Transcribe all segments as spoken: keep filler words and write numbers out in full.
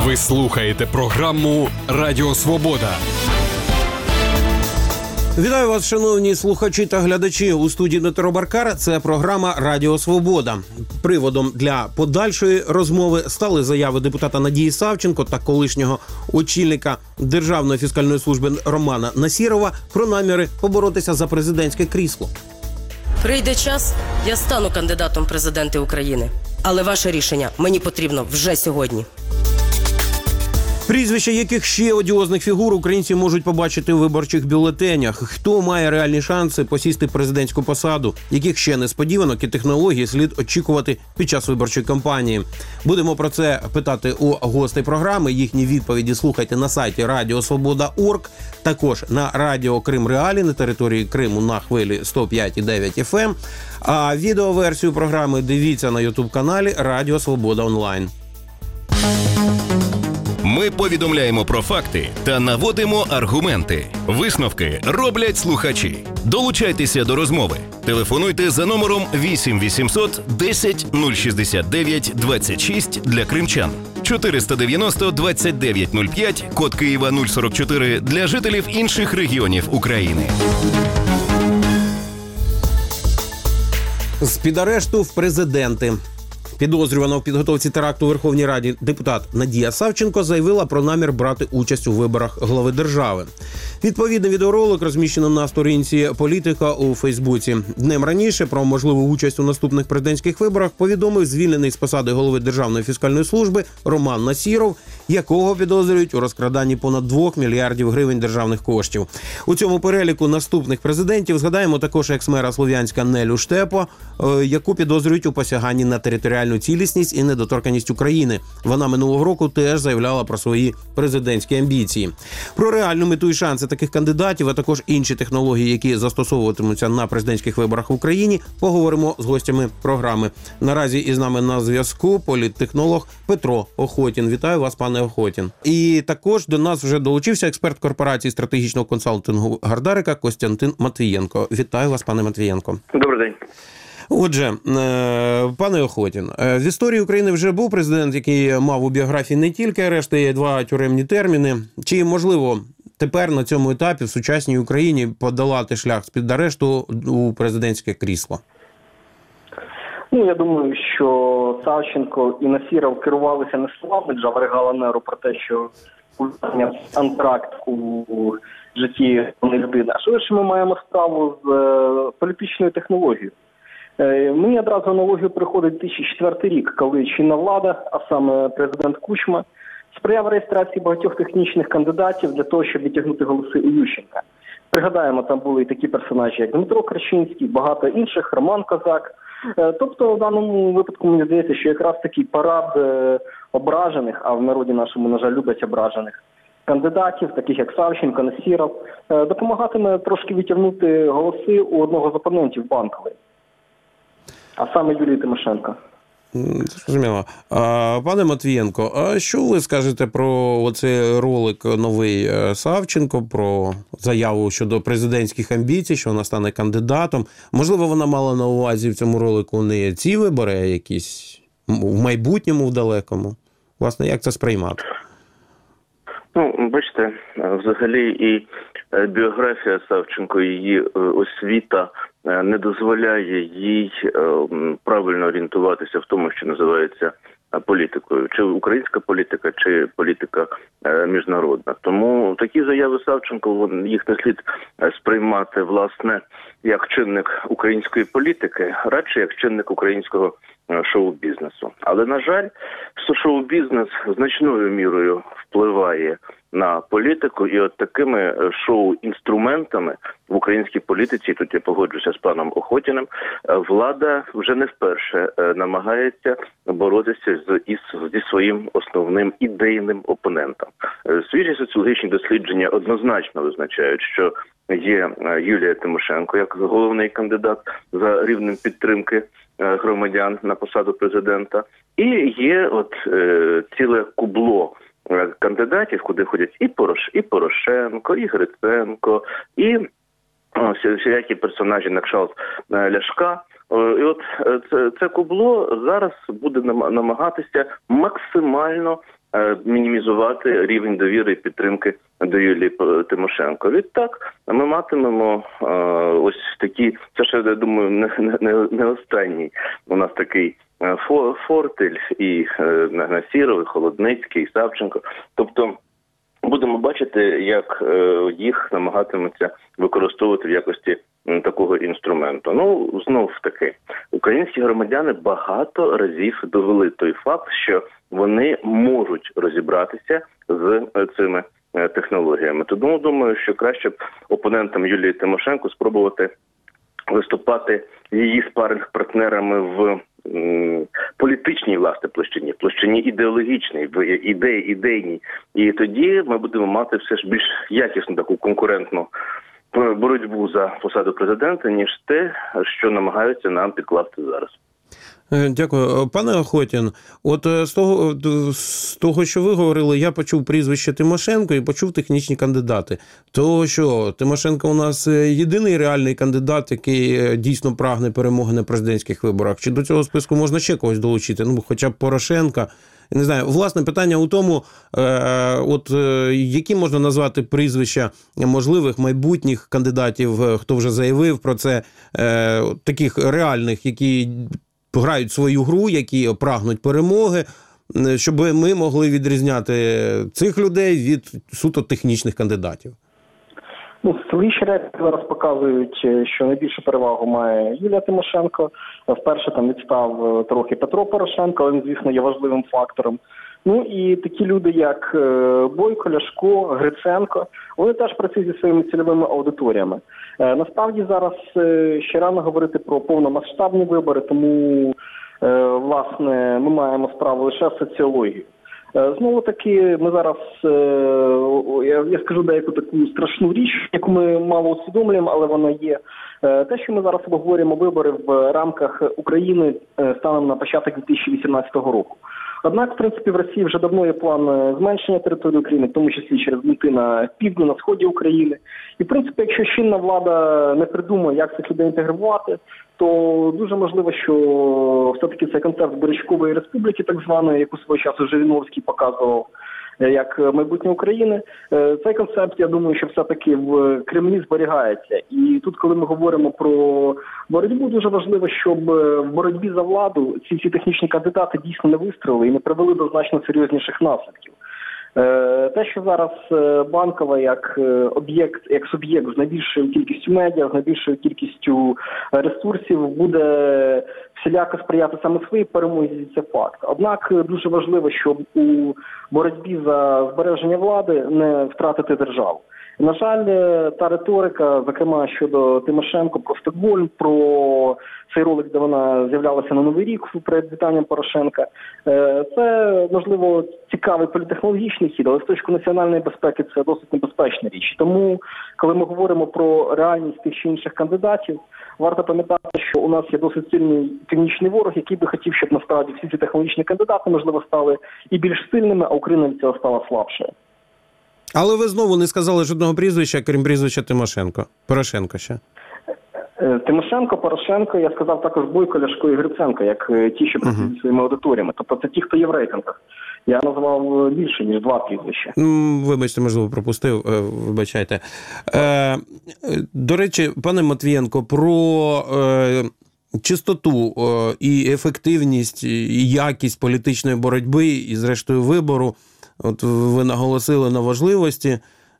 Ви слухаєте програму «Радіо Свобода». Вітаю вас, шановні слухачі та глядачі. У студії Дмитро Баркар. Це програма «Радіо Свобода». Приводом для подальшої розмови стали заяви депутата Надії Савченко та колишнього очільника Державної фіскальної служби Романа Насірова про наміри поборотися за президентське крісло. Прийде час, я стану кандидатом в президенти України. Але ваше рішення мені потрібно вже сьогодні. Прізвища яких ще одіозних фігур українці можуть побачити у виборчих бюлетенях? Хто має реальні шанси посісти президентську посаду? Яких ще несподіванок і технологій слід очікувати під час виборчої кампанії? Будемо про це питати у гостей програми. Їхні відповіді слухайте на сайті радіо свобода крапка орг, також на радіо Крим Реалі на території Криму на хвилі сто п'ять і дев'ять еф ем. А відеоверсію програми дивіться на ютуб-каналі Радіо Свобода Онлайн. Ми повідомляємо про факти та наводимо аргументи. Висновки роблять слухачі. Долучайтеся до розмови. Телефонуйте за номером вісім вісімсот десять нуль шістдесят дев'ять двадцять шість для кримчан, чотириста дев'яносто двадцять дев'ять нуль п'ять, код Києва нуль сорок чотири для жителів інших регіонів України. З-під арешту в президенти. Підозрювана в підготовці теракту у Верховній Раді депутат Надія Савченко заявила про намір брати участь у виборах глави держави. Відповідний відеоролик розміщено на сторінці «Політика» у Фейсбуці. Днем раніше про можливу участь у наступних президентських виборах повідомив звільнений з посади голови Державної фіскальної служби Роман Насіров, якого підозрюють у розкраданні понад двох мільярдів гривень державних коштів. У цьому переліку наступних президентів згадаємо також екс-мера Слов'янська Нелю Штепо, яку підозрюють у посяганні на територіальну цілісність і недоторканність України. Вона минулого року теж заявляла про свої президентські амбіції. Про реальну мету і шанси таких кандидатів, а також інші технології, які застосовуватимуться на президентських виборах в Україні, поговоримо з гостями програми. Наразі із нами на зв'язку політтехнолог Петро Охотін. Вітаю вас, пане Охотін. І також до нас вже долучився експерт корпорації стратегічного консалтингу Гардарика Костянтин Матвієнко. Вітаю вас, пане Матвієнко. Добрий день. Отже, пане Охотін, в історії України вже був президент, який мав у біографії не тільки арешти, а й два тюремні терміни. Чи можливо тепер на цьому етапі в сучасній Україні подолати шлях з-під арешту у президентське крісло? Ну, я думаю, що Савченко і Насіров керувалися не словами Джавари Галанеру про те, що антракт у житті людини, а швидше ми маємо справу з політичною технологією. Мені одразу аналогію приходить дві тисячі четвертий рік, коли чинна влада, а саме президент Кучма, сприяв реєстрації багатьох технічних кандидатів для того, щоб відтягнути голоси у Ющенка. Пригадаємо, там були і такі персонажі, як Дмитро Крачинський, багато інших, Роман Козак. Тобто, в даному випадку, мені здається, що якраз такий парад ображених, а в народі нашому, на жаль, люблять ображених кандидатів, таких як Савченко, Насіров, допомагатиме трошки відтягнути голоси у одного з опонентів Банкової. А саме Юлії Тимошенко. Зрозуміло. Пане Матвієнко, а що ви скажете про оцей ролик новий Савченко, про заяву щодо президентських амбіцій, що вона стане кандидатом? Можливо, вона мала на увазі в цьому ролику не ці вибори, а якісь в майбутньому, в далекому? Власне, як це сприймати? Ну, бачите, взагалі і біографія Савченко, її освіта не дозволяє їй правильно орієнтуватися в тому, що називається політикою. Чи українська політика, чи політика міжнародна. Тому такі заяви Савченко, їх не слід сприймати, власне, як чинник української політики, радше як чинник українського шоу-бізнесу. Але, на жаль, шоу-бізнес значною мірою впливає на політику, і от такими шоу-інструментами в українській політиці, тут я погоджуся з паном Охотіним, влада вже не вперше намагається боротися з, із, зі своїм основним ідейним опонентом. Свіжі соціологічні дослідження однозначно визначають, що є Юлія Тимошенко як головний кандидат за рівнем підтримки громадян на посаду президента, і є от е, ціле кубло кандидатів, куди ходять і Порош, і Порошенко, і Гриценко, і всілякі персонажі на кшталт Ляшка, І от це, це кубло зараз буде намагатися максимально мінімізувати рівень довіри і підтримки до Юлії Тимошенко. Відтак ми матимемо е, ось такі, це ще, я думаю, не, не, не останній у нас такий Фортель і е, Насіров, і Холодницький, і Савченко. Тобто будемо бачити, як е, їх намагатимуться використовувати в якості м, такого інструменту. Ну, знов таки, українські громадяни багато разів довели той факт, що вони можуть розібратися з е, цими е, технологіями. Тому думаю, що краще б опонентам Юлії Тимошенко спробувати виступати її спаринг-партнерами в м, політичній, власне, площині, площині ідеологічній, в ідеї, ідейній. І тоді ми будемо мати все ж більш якісну таку конкурентну боротьбу за посаду президента, ніж те, що намагаються нам підкласти зараз. Дякую. Пане Охотін, от з того, з того, що ви говорили, я почув прізвище Тимошенко і почув технічні кандидати. То що, Тимошенко у нас єдиний реальний кандидат, який дійсно прагне перемоги на президентських виборах? Чи до цього списку можна ще когось долучити? Ну, хоча б Порошенка? Не знаю. Власне, питання у тому, от які можна назвати прізвища можливих майбутніх кандидатів, хто вже заявив про це, таких реальних, які грають свою гру, які прагнуть перемоги, щоб ми могли відрізняти цих людей від суто технічних кандидатів? Ну, свої речі зараз показують, що найбільшу перевагу має Юлія Тимошенко. Вперше там відстав трохи Петро Порошенко, але він, звісно, є важливим фактором. Ну і такі люди, як Бойко, Ляшко, Гриценко, вони теж працюють зі своїми цільовими аудиторіями. Насправді зараз ще рано говорити про повномасштабні вибори, тому, власне, ми маємо справу лише з соціологією. Знову таки, ми зараз, я, я скажу деяку таку страшну річ, яку ми мало усвідомлюємо, але вона є. Те, що ми зараз обговорюємо вибори в рамках України станом на початок дві тисячі вісімнадцятого року. Однак, в принципі, в Росії вже давно є план зменшення території України, в тому числі через бунти на півдні, на сході України. І, в принципі, якщо чинна влада не придумає, як цих людей інтегрувати, то дуже можливо, що все-таки цей концепт Борячкової республіки, так званої, яку свого часу Жириновський показував, як майбутнє України, цей концепт, я думаю, що все-таки в Кремлі зберігається. І тут, коли ми говоримо про боротьбу, дуже важливо, щоб в боротьбі за владу ці всі технічні кандидати дійсно не вистрілили і не привели до значно серйозніших наслідків. Те, що зараз Банкова як об'єкт, як суб'єкт з найбільшою кількістю медіа, з найбільшою кількістю ресурсів буде всіляко сприяти саме своїй перемозі, це факт. Однак дуже важливо, щоб у боротьбі за збереження влади не втратити державу. На жаль, та риторика, зокрема щодо Тимошенко про Стокгольм, про цей ролик, де вона з'являлася на Новий рік перед вітанням Порошенка, це, можливо, цікавий політехнологічний хід, але з точки національної безпеки це досить небезпечна річ. Тому, коли ми говоримо про реальність тих чи інших кандидатів, варто пам'ятати, що у нас є досить сильний північний ворог, який би хотів, щоб насправді всі ці технологічні кандидати, можливо, стали і більш сильними, а Україна від цього стала слабшою. Але ви знову не сказали жодного прізвища, крім прізвища Тимошенко. Порошенко ще. Тимошенко, Порошенко, я сказав також Бойко, Ляшко і Гриценко, як ті, що працюють uh-huh. своїми аудиторіями. Тобто це ті, хто є в рейтингах. Я назвав більше, ніж два прізвища. Вибачте, можливо, пропустив. Вибачайте. Е, до речі, пане Матвієнко, про е, чистоту е, і ефективність, і якість політичної боротьби, і, зрештою, вибору. От ви наголосили на важливості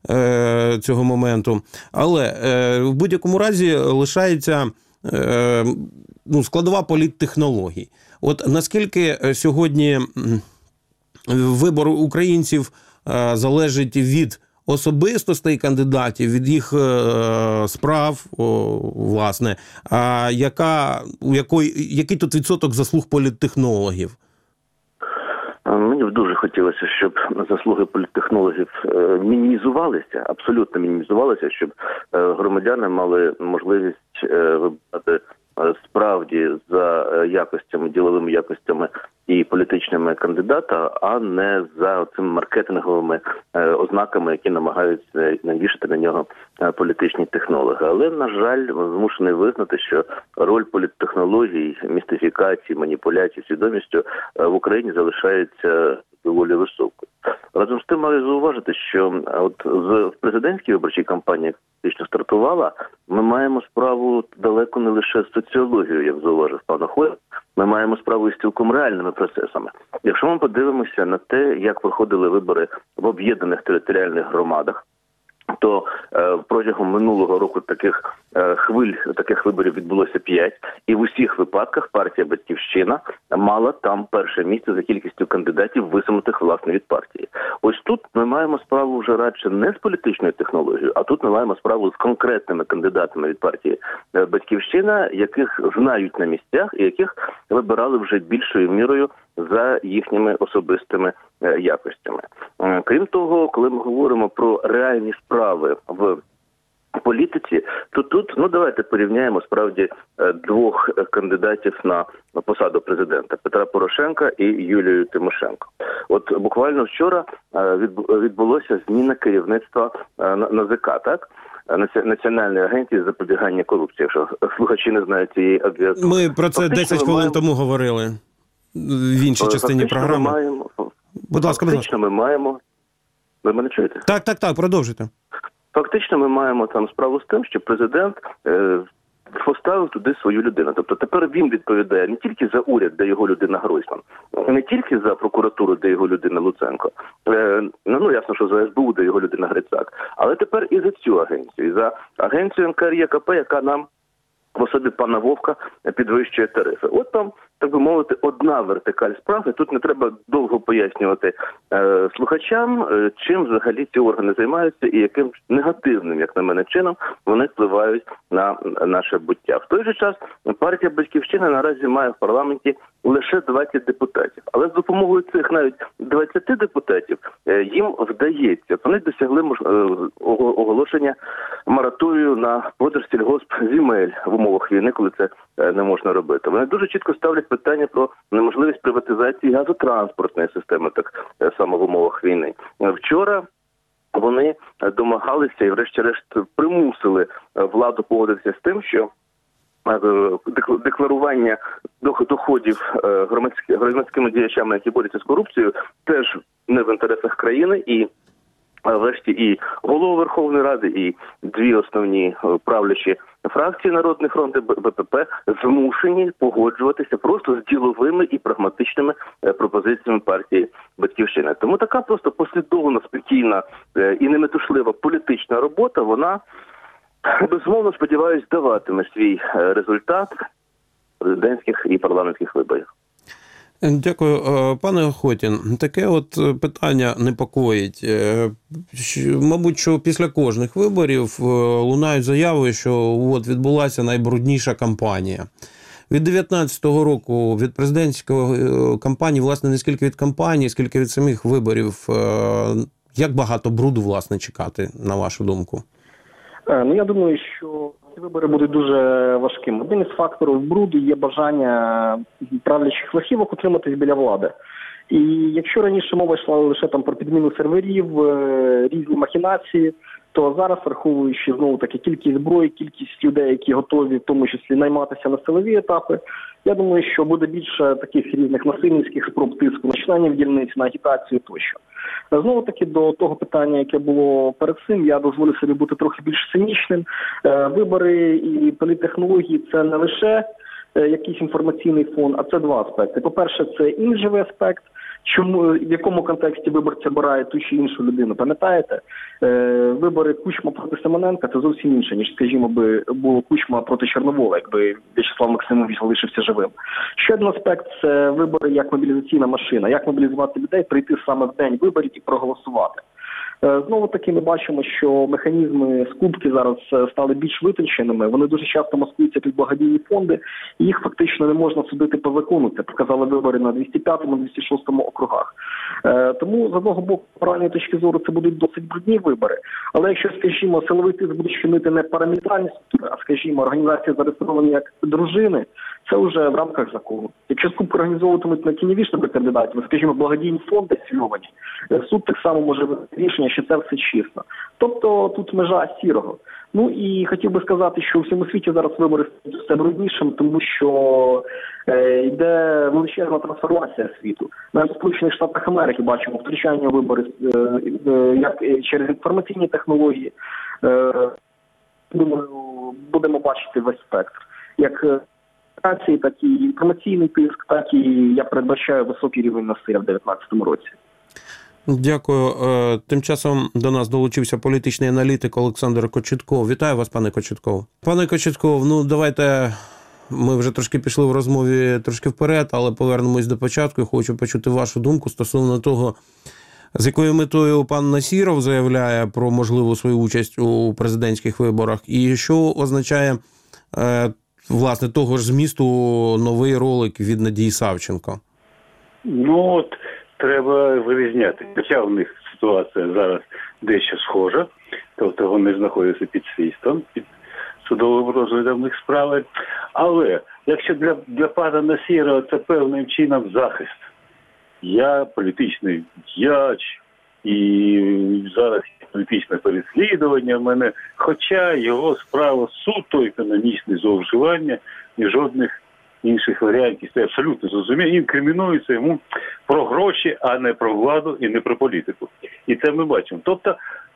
е, цього моменту. Але е, в будь-якому разі лишається е, ну, складова політтехнологій. От наскільки сьогодні вибор українців е, залежить від особистостей кандидатів, від їх е, справ, о, власне, а яка, у якої, який тут відсоток заслуг політтехнологів? Мені б дуже хотілося, щоб заслуги політтехнологів мінімізувалися, абсолютно мінімізувалися, щоб громадяни мали можливість вибирати справді за якостями, діловими якостями і політичними кандидата, а не за цими маркетинговими ознаками, які намагаються навішати на нього політичні технологи. Але, на жаль, змушений визнати, що роль політтехнологій, містифікації, маніпуляцій свідомістю в Україні залишається доволі високою. Разом з тим маю зауважити, що от в президентській виборчій кампанії, яка стартувала, ми маємо справу далеко не лише з соціологією, як зауважив пан Охой, ми маємо справу із цілком реальними процесами. Якщо ми подивимося на те, як проходили вибори в об'єднаних територіальних громадах, то е, протягом минулого року таких е, хвиль, таких виборів відбулося п'ять, і в усіх випадках партія «Батьківщина» мала там перше місце за кількістю кандидатів, висунутих власне від партії. Ось тут ми маємо справу вже радше не з політичною технологією, а тут ми маємо справу з конкретними кандидатами від партії «Батьківщина», яких знають на місцях і яких вибирали вже більшою мірою за їхніми особистими якостями. Крім того, коли ми говоримо про реальні справи в політиці, то тут, ну давайте порівняємо справді двох кандидатів на посаду президента – Петра Порошенка і Юлію Тимошенко. От буквально вчора відбулося зміна керівництва НАЗК, так? Національної агенції з запобігання корупції, якщо слухачі не знають цієї абревіатури. Ми про це десять хвилин маємо... тому говорили в іншій частині фактично програми. Ми маємо... Будь ласка, будь ласка. Фактично ми маємо... Ви мене чуєте? Так, так, так, продовжуйте. Фактично ми маємо там справу з тим, що президент е, поставив туди свою людину. Тобто тепер він відповідає не тільки за уряд, де його людина Гройсман, не тільки за прокуратуру, де його людина Луценко, е, ну ясно, що за ес бе у, де його людина Грицак, але тепер і за цю агенцію, і за агенцію ен ка ер є ка пе, яка нам в особі пана Вовка підвищує тарифи. От там, так би мовити, одна вертикаль справи. Тут не треба довго пояснювати е, слухачам, е, чим взагалі ці органи займаються і яким негативним, як на мене, чином вони впливають на наше буття. В той же час партія «Батьківщина» наразі має в парламенті лише двадцять депутатів. Але з допомогою цих навіть двадцяти депутатів е, їм вдається. Вони досягли мож... е, оголошення мораторію на продаж сільгоспземель в умовах війни, коли це е, не можна робити. Вони дуже чітко ставлять питання про неможливість приватизації газотранспортної системи, так само в умовах війни. Вчора вони домагалися і врешті-решт примусили владу погодитися з тим, що декларування доходів громадськими діячами, які борються з корупцією, теж не в інтересах країни, і врешті і голова Верховної Ради, і дві основні правлячі фракції «Народний фронт» і Бе Пе Пе змушені погоджуватися просто з діловими і прагматичними пропозиціями партії «Батьківщина». Тому така просто послідовна, спокійна і неметушлива політична робота, вона, безумовно, сподіваюсь, даватиме свій результат президентських і парламентських виборів. Дякую. Пане Охотін, таке от питання непокоїть. Мабуть, що після кожних виборів лунають заяви, що от відбулася найбрудніша кампанія. Від дев'ятнадцятого року, від президентської кампанії, власне, не скільки від кампанії, скільки від самих виборів, як багато бруду, власне, чекати, на вашу думку? Ну, я думаю, що ці вибори будуть дуже важкими. Один із факторів бруду є бажання правлячих верхівок утриматись біля влади. І якщо раніше мова йшла лише там про підміну серверів, різні махінації, то зараз, враховуючи знову таки кількість зброї, кількість людей, які готові в тому числі найматися на силові етапи, я думаю, що буде більше таких різних насильницьких спроб тиску, починання в дільниць, на агітацію тощо. Знову таки до того питання, яке було перед цим, я дозволю собі бути трохи більш цинічним. Вибори і політтехнології – це не лише якийсь інформаційний фон, а це два аспекти. По-перше, це іміджевий аспект. Чому, в якому контексті виборці обирають ту чи іншу людину? Пам'ятаєте, е, вибори Кучма проти Симоненка – це зовсім інше, ніж, скажімо, би було Кучма проти Чорновола, якби В'ячеслав Максимович залишився живим. Ще один аспект – це вибори як мобілізаційна машина. Як мобілізувати людей, прийти саме в день виборів і проголосувати. Знову таки ми бачимо, що механізми скупки зараз стали більш витонченими. Вони дуже часто маскуються під благодійні фонди, і їх фактично не можна судити по закону. Це показали вибори на двісті п'ятому, двісті шостому округах. Тому, з одного боку, з моральної точки зору, це будуть досить брудні вибори. Але якщо, скажімо, силовий тиск буде чинити не парамілітарні структури, а, скажімо, організації зареєстровані як дружини, це вже в рамках закону. Якщо скупку організовуватимуть на тіньові кандидатів, скажімо, благодійні фонди афільовані, суд так само може винести рішення, що це все чесно. Тобто тут межа сірого. Ну і хотів би сказати, що у всьому світі зараз вибори стають все бруднішим, тому що е, йде величезна трансформація світу. Навіть в Сполучених Штатах Америки бачимо втручання у вибори е, е, як через інформаційні технології. Е, думаю, будемо бачити весь спектр. Як так і інформаційний тиск, так і я передбачаю високий рівень насилля в дев'ятнадцятому році. Дякую. Тим часом до нас долучився політичний аналітик Олександр Кочетков. Вітаю вас, пане Кочетков. Пане Кочетков, ну давайте, ми вже трошки пішли в розмові трошки вперед, але повернемось до початку. Хочу почути вашу думку стосовно того, з якою метою пан Насіров заявляє про можливу свою участь у президентських виборах, і що означає, власне, того ж змісту новий ролик від Надії Савченко? Ну, от, треба вирізняти. Хоча в них ситуація зараз дещо схожа, тобто вони знаходяться під слідством, під судовим розглядом їх справи. Але якщо для, для пана Насірова це певним чином захист, я політичний діяч, і зараз політичне переслідування в мене, хоча його справа суто економічне зловживання і жодних інших варіантів. Це абсолютно зрозуміло. Інкримінується йому про гроші, а не про владу і не про політику. І це ми бачимо. Тобто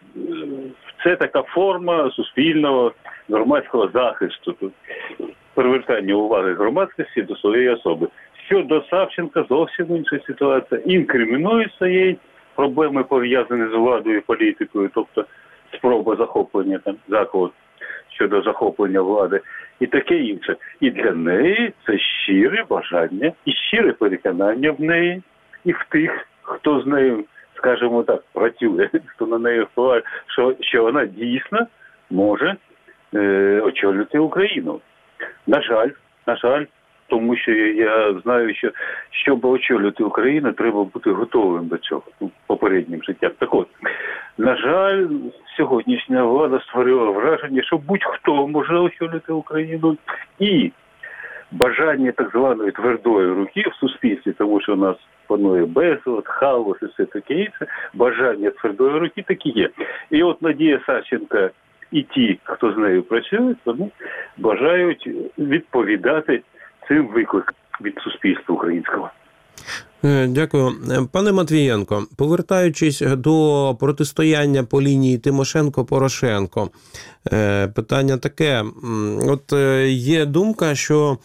це така форма суспільного громадського захисту, привертання уваги громадськості до своєї особи. Щодо Савченка зовсім інша ситуація. Інкримінується їй проблеми, пов'язані з владою і політикою, тобто спроба захоплення, там, заклад щодо захоплення влади і таке інше. І для неї це щире бажання і щире переконання в неї і в тих, хто з нею, скажімо так, працює, хто на неї впливає, що, що вона дійсно може е, очолювати Україну. На жаль, на жаль, тому що я знаю, що щоб очолювати Україну, треба бути готовим до цього, попереднім життям. Так от, на жаль, сьогоднішня влада створила враження, що будь-хто може очолювати Україну, і бажання так званої твердої руки в суспільстві, тому що у нас панує безлад, хаос і все таке інше, бажання твердої руки такі є. І от Надія Савченко і ті, хто з нею працює, вони бажають відповідати цим викликом від суспільства українського. Дякую. Пане Матвієнко, повертаючись до протистояння по лінії Тимошенко-Порошенко, питання таке. От є думка, що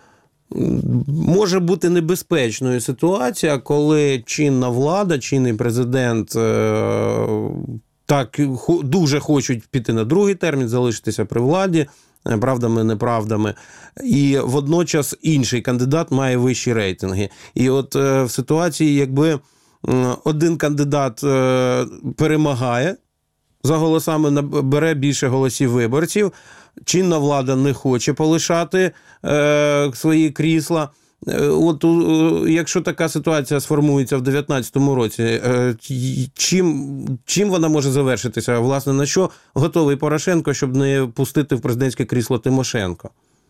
може бути небезпечною ситуація, коли чинна влада, чинний президент так дуже хочуть піти на другий термін, залишитися при владі, правдами, неправдами, і водночас інший кандидат має вищі рейтинги. І от в ситуації, якби один кандидат перемагає, за голосами бере більше голосів виборців, чинна влада не хоче полишати свої крісла. От якщо така ситуація сформується в дев'ятнадцятому році, чим, чим вона може завершитися? Власне, на що готовий Порошенко, щоб не пустити в президентське крісло Тимошенко?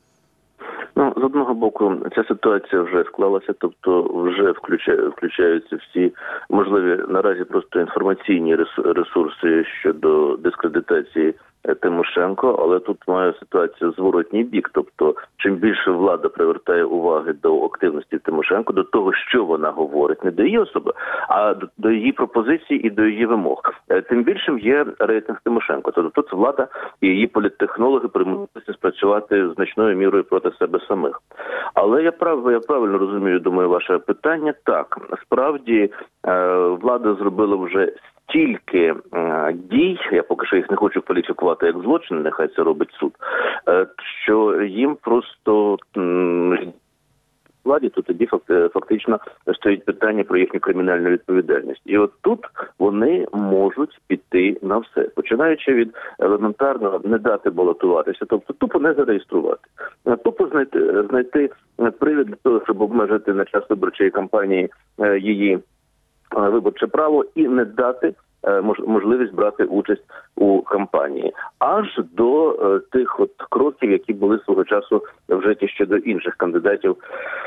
Ну, з одного боку, ця ситуація вже склалася, тобто вже включає, включаються всі можливі наразі просто інформаційні ресурси щодо дискредитації Тимошенко, але тут має ситуація зворотній бік, тобто чим більше влада привертає уваги до активності Тимошенко, до того, що вона говорить, не до її особи, а до, до її пропозицій і до її вимог, тим більшим є рейтинг Тимошенко. Тобто тут влада і її політтехнологи примусилися спрацювати значною мірою проти себе самих. Але я прав, я правильно розумію, думаю, ваше питання. Так, справді влада зробила вже стільки е, дій, я поки що їх не хочу кваліфікувати як злочин, нехай це робить суд, е, що їм просто м, владі, то тоді фактично стоїть питання про їхню кримінальну відповідальність. І от тут вони можуть піти на все, починаючи від елементарного не дати балотуватися, тобто тупо не зареєструвати, тупо знайти, знайти привід для того, щоб обмежити на час виборчої кампанії її виборче право і не дати можливість брати участь у кампанії, аж до е, тих от кроків, які були свого часу вжиті щодо інших кандидатів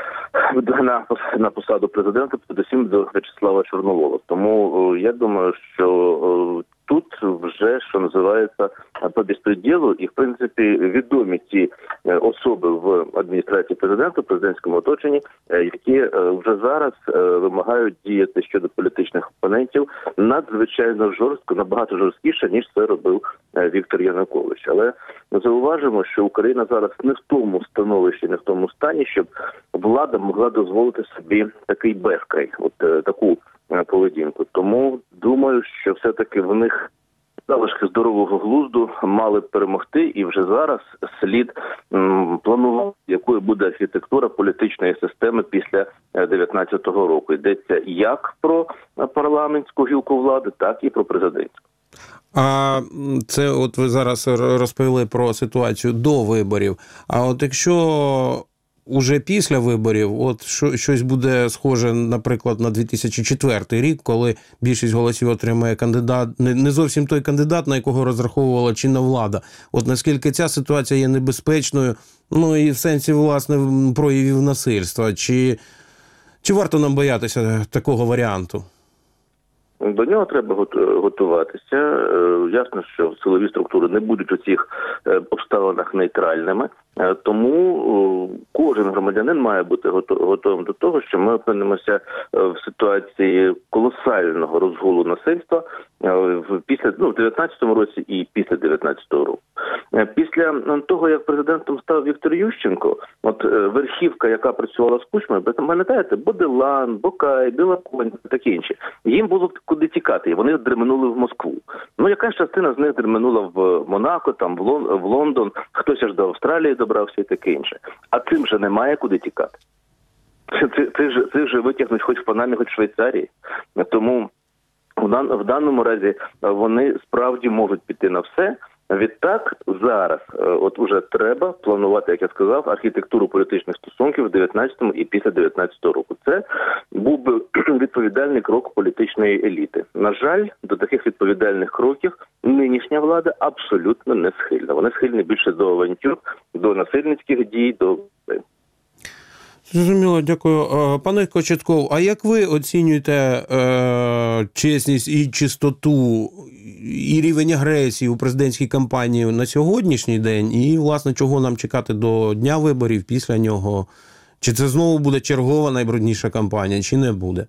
на, на посаду президента, передусім до В'ячеслава Чорновола. Тому е, я думаю, що е, тут вже, що називається, по безпреділу, і в принципі відомі ті особи в адміністрації президента, в президентському оточенні, які вже зараз вимагають діяти щодо політичних опонентів надзвичайно жорстко, набагато жорсткіше, ніж це робив Віктор Янукович. Але зауважимо, що Україна зараз не в тому становищі, не в тому стані, щоб влада могла дозволити собі такий безкрай, от таку поведінку. Тому думаю, що все-таки в них залишки здорового глузду мали б перемогти, і вже зараз слід м, планувати, якою буде архітектура політичної системи після дев'ятнадцятого року. Йдеться як про парламентську гілку влади, так і про президентську. А це от ви зараз розповіли про ситуацію до виборів. А от якщо уже після виборів, от що, щось буде схоже, наприклад, на дві тисячі четвертий рік, коли більшість голосів отримає кандидат, не, не зовсім той кандидат, на якого розраховувала чинна влада. От наскільки ця ситуація є небезпечною, ну і в сенсі, власне, проявів насильства, чи, чи варто нам боятися такого варіанту? До нього треба готуватися. Ясно, що силові структури не будуть у цих обставинах нейтральними. Тому кожен громадянин має бути готовим до того, що ми опинимося в ситуації колосального розгулу насильства після, ну, в дев'ятнадцятому році і після дев'ятнадцятого року. Після того, як президентом став Віктор Ющенко, от верхівка, яка працювала з Кучмою, пам'ятаєте, Бодилан, Бокай, Білоконь, такі інші, їм було куди тікати, і вони дременули в Москву. Ну, якась частина з них дременула в Монако, там в, Лон, в Лондон, хтось аж до Австралії добрався і таке інше. А цим же немає куди тікати. Це, це, це, ж, це вже витягнуть хоч в Панамі, хоч в Швейцарії. Тому в, дан, в даному разі вони справді можуть піти на все. Відтак, зараз от уже треба планувати, як я сказав, архітектуру політичних стосунків в дев'ятнадцятому і після дев'ятнадцятого року. Це був би відповідальний крок політичної еліти. На жаль, до таких відповідальних кроків нинішня влада абсолютно не схильна. Вони схильні більше до авантюр, до насильницьких дій, до... Зрозуміло, дякую. Пане Кочетков, а як ви оцінюєте е, чесність і чистоту і рівень агресії у президентській кампанії на сьогоднішній день? І, власне, чого нам чекати до дня виборів, після нього? Чи це знову буде чергова найбрудніша кампанія, чи не буде?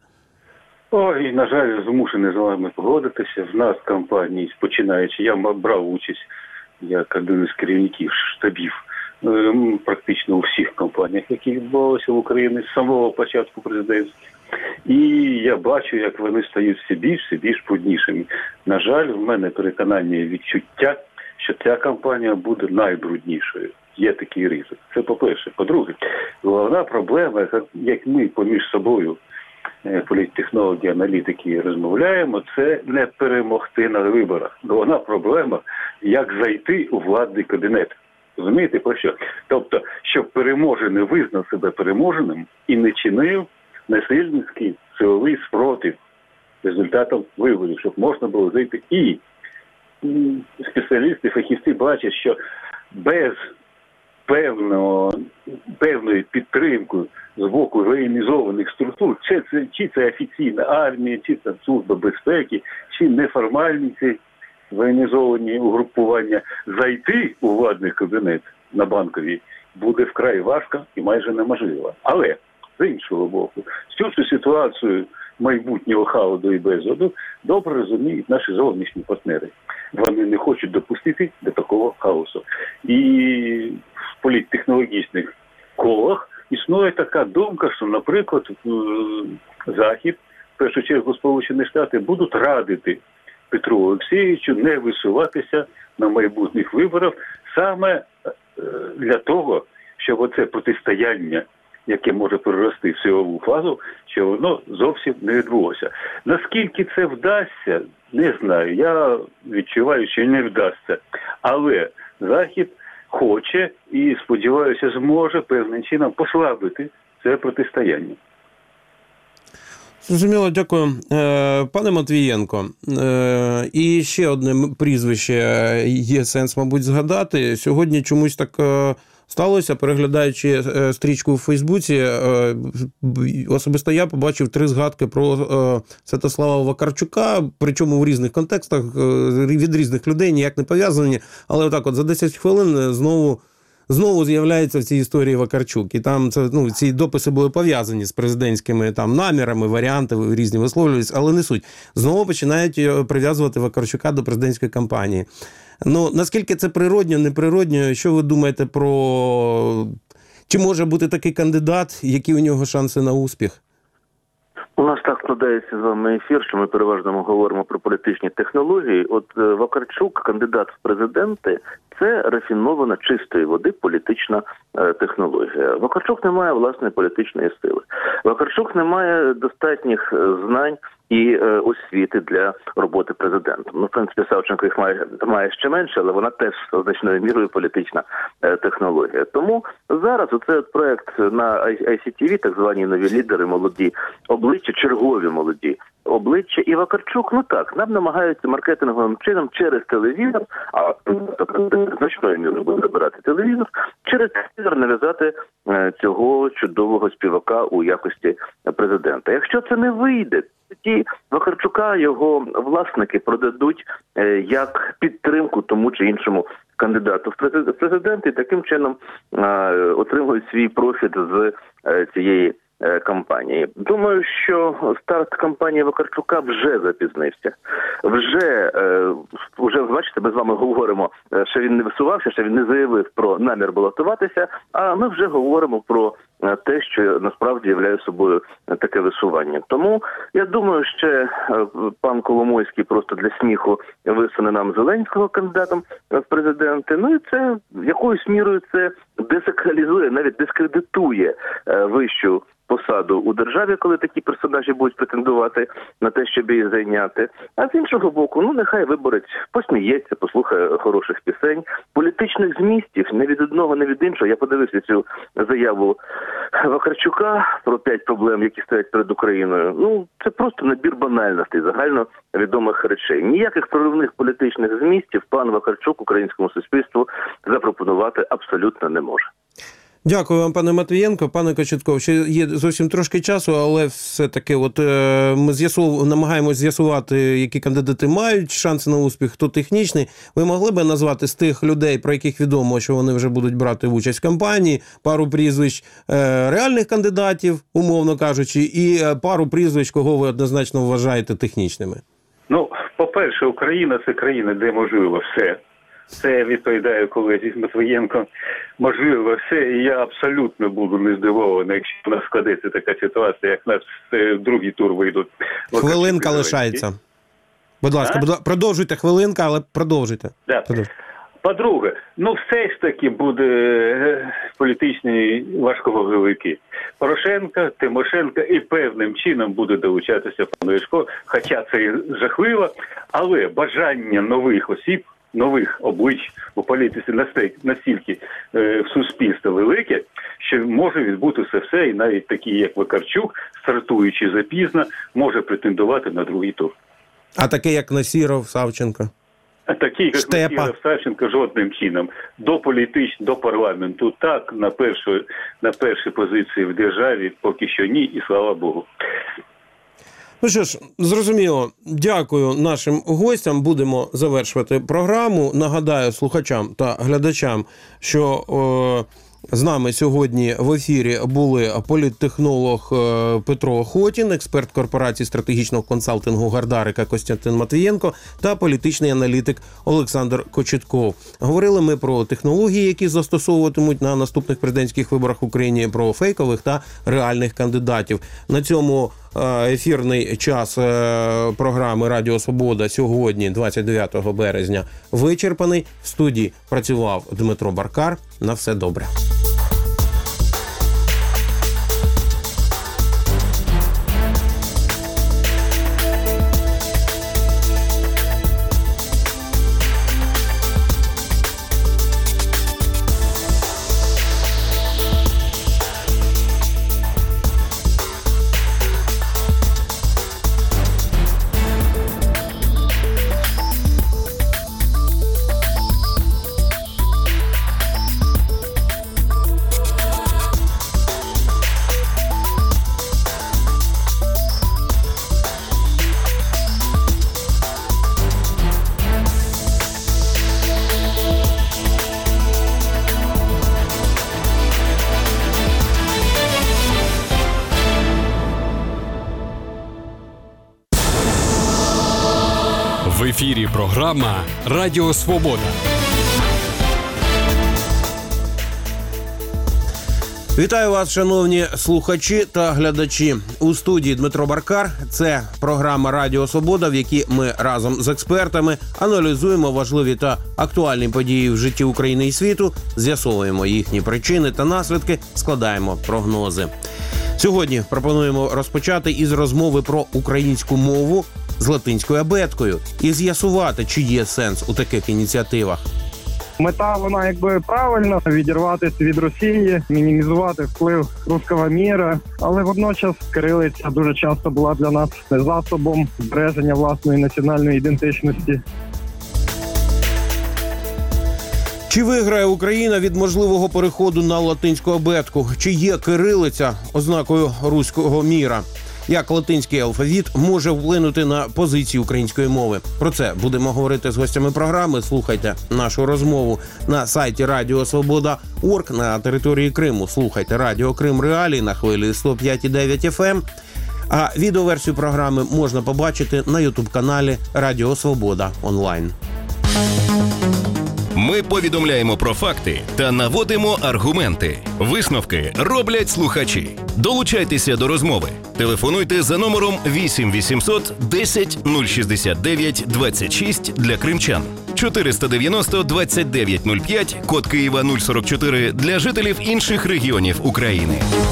Ой, на жаль, змушений з вами погодитися. В нас кампанії, починаючи, я брав участь як один із керівників штабів практично у всіх кампаніях, які відбувалися в Україні з самого початку президентства. І я бачу, як вони стають все більш, все більш бруднішими. На жаль, в мене переконання і відчуття, що ця кампанія буде найбруднішою. Є такий ризик. Це по-перше. По-друге, головна проблема, як ми поміж собою, політтехнологи, аналітики, розмовляємо, це не перемогти на виборах. Головна проблема, як зайти у владний кабінет. Розумієте, про що? Тобто, щоб переможений визнав себе переможеним і не чинив насильницький силовий спротив результатом виборів, щоб можна було зайти. І спеціалісти, фахівці бачать, що без певного, певної підтримки з боку воєнізованих структур, чи це, чи це офіційна армія, чи це служба безпеки, чи неформальні ці воєнізовані угрупування, зайти у владний кабінет на Банковій буде вкрай важко і майже неможливо. Але, з іншого боку, всю цю ситуацію майбутнього хаоду і безладу добре розуміють наші зовнішні партнери. Вони не хочуть допустити до такого хаосу. І в політтехнологічних колах існує така думка, що, наприклад, Захід, в першу чергу Сполучені Штати, будуть радити Петру Олексійовичу не висуватися на майбутніх виборах саме для того, щоб оце протистояння яке може перерости в силову фазу, що воно зовсім не відбулося. Наскільки це вдасться, не знаю. Я відчуваю, що не вдасться. Але Захід хоче і, сподіваюся, зможе певним чином послабити це протистояння. Зрозуміло, дякую. Пане Матвієнко, і ще одне прізвище є сенс, мабуть, згадати. Сьогодні чомусь так сталося, переглядаючи стрічку в Фейсбуці, особисто я побачив три згадки про Святослава Вакарчука, причому в різних контекстах, від різних людей, ніяк не пов'язані, але отак от за десять хвилин знову Знову з'являється в цій історії Вакарчук. І там це, ну, ці дописи були пов'язані з президентськими там намірами, варіанти різні висловлювалися, але не суть. Знову починають прив'язувати Вакарчука до президентської кампанії. Ну, наскільки це природньо, неприродньо? Що ви думаєте про... Чи може бути такий кандидат, які у нього шанси на успіх? У нас так складається з вами ефір, що ми переважно говоримо про політичні технології. От Вакарчук, кандидат в президенти, це рафінована чистої води політична е, технологія. Вакарчук не має власної політичної сили. Вакарчук не має достатніх знань і е, освіти для роботи президентом. Ну, в принципі, Савченко їх має, має ще менше, але вона теж значною мірою політична е, технологія. Тому зараз оцей от проект на ай сі ті ві, так звані нові лідери, молоді обличчя, чергові молоді обличчя, і Вакарчук, ну так, нам намагаються маркетинговим чином через телевізор, а значною мірою буде забирати телевізор, через телевізор нав'язати е, цього чудового співака у якості президента. Якщо це не вийде, тоді Вакарчука його власники продадуть е, як підтримку тому чи іншому кандидату в президенти, і таким чином е, отримують свій профіт з е, цієї кампанії. Думаю, що старт кампанії Вакарчука вже запізнився. Вже, е, вже, бачите, ми з вами говоримо, що він не висувався, що він не заявив про намір балотуватися, а ми вже говоримо про те, що насправді являє собою таке висування. Тому, я думаю, ще пан Коломойський просто для сміху висуне нам Зеленського кандидатом в президенти. Ну і це, якоюсь мірою, це десакралізує, навіть дискредитує вищу посаду у державі, коли такі персонажі будуть претендувати на те, щоб її зайняти. А з іншого боку, ну нехай виборець посміється, послухає хороших пісень. Політичних змістів не від одного, не від іншого. Я подивився цю заяву Вакарчука про п'ять проблем, які стоять перед Україною. Ну, це просто набір банальностей, загально відомих речей. Ніяких проривних політичних змістів пан Вакарчук українському суспільству запропонувати абсолютно не може. Дякую вам, пане Матвієнко. Пане Кочетков, ще є зовсім трошки часу, але все-таки от е, ми з'ясув, намагаємось з'ясувати, які кандидати мають шанси на успіх, хто технічний. Ви могли б назвати з тих людей, про яких відомо, що вони вже будуть брати участь в кампанії, пару прізвищ е, реальних кандидатів, умовно кажучи, і пару прізвищ, кого ви однозначно вважаєте технічними? Ну, по-перше, Україна – це країна, де можливо все. Це відповідає колезі Матвієнко. Можливо, все, і я абсолютно буду не здивований, якщо у нас складеться така ситуація, як нас в другий тур вийдуть. Хвилинка лишається. Будь ласка, а? продовжуйте хвилинка, але продовжуйте. Да. По-друге, ну все ж таки буде політичні важковаговики. Порошенко, Тимошенко і певним чином буде долучатися пан Ляшко, хоча це і жахливо, але бажання нових осіб, нових облич у політиці настільки е, в суспільстві велике, що може відбутися все, і навіть такі, як Вакарчук, стартуючи запізно, може претендувати на другий тур. А таке, як Насіров, Савченко? А такі, як Насіров, Савченко, жодним чином. До політичного, до парламенту так, на першу, на першій позиції в державі поки що ні, і слава Богу. Ну що ж, зрозуміло. Дякую нашим гостям. Будемо завершувати програму. Нагадаю слухачам та глядачам, що о, з нами сьогодні в ефірі були політтехнолог Петро Хотін, експерт корпорації стратегічного консалтингу Гардарика Костянтин Матвієнко та політичний аналітик Олександр Кочетков. Говорили ми про технології, які застосовуватимуть на наступних президентських виборах в Україні, про фейкових та реальних кандидатів. На цьому ефірний час програми «Радіо Свобода» сьогодні, двадцять дев'ятого березня, вичерпаний. В студії працював Дмитро Баркар. На все добре. В ефірі програма Радіо Свобода. Вітаю вас, шановні слухачі та глядачі. У студії Дмитро Баркар. Це програма Радіо Свобода, в якій ми разом з експертами аналізуємо важливі та актуальні події в житті України і світу, з'ясовуємо їхні причини та наслідки, складаємо прогнози. Сьогодні пропонуємо розпочати із розмови про українську мову з латинською абеткою і з'ясувати, чи є сенс у таких ініціативах. Мета, вона якби правильна – відірватися від Росії, мінімізувати вплив руського міра, але водночас кирилиця дуже часто була для нас засобом збереження власної національної ідентичності. Чи виграє Україна від можливого переходу на латинську абетку? Чи є кирилиця ознакою руського міра? Як латинський алфавіт може вплинути на позиції української мови? Про це будемо говорити з гостями програми. Слухайте нашу розмову на сайті Радіо Свобода крапка орг на території Криму. Слухайте Радіо Крим Реалії на хвилі сто п'ять і дев'ять еф ем. А відеоверсію програми можна побачити на ютуб-каналі Радіо Свобода онлайн. Ми повідомляємо про факти та наводимо аргументи. Висновки роблять слухачі. Долучайтеся до розмови. Телефонуйте за номером вісім вісімсот десять нуль шістдесят дев'ять двадцять шість для кримчан, чотириста дев'яносто двадцять дев'ять нуль п'ять, код Києва нуль сорок чотири для жителів інших регіонів України.